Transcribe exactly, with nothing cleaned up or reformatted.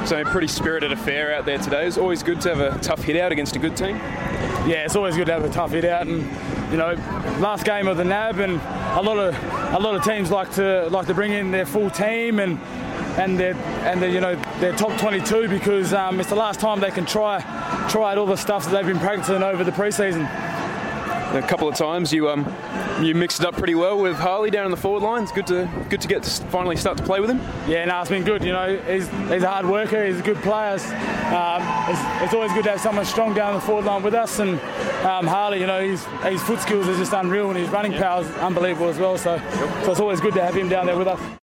So a pretty spirited affair out there today. It's always good to have a tough hit out against a good team. Yeah, it's always good to have a tough hit out, and you know, last game of the N A B, and a lot of a lot of teams like to like to bring in their full team and and their and their, you know, their top twenty-two, because um, it's the last time they can try try out all the stuff that they've been practicing over the preseason. A couple of times you um you mixed it up pretty well with Harley down in the forward line. It's good to good to get to finally start to play with him. Yeah, no, it's been good. You know, he's he's a hard worker. He's a good player. Um, it's, it's always good to have someone strong down the forward line with us. And um, Harley, you know, his his foot skills are just unreal, and his running power is unbelievable as well. So, so it's always good to have him down there with us.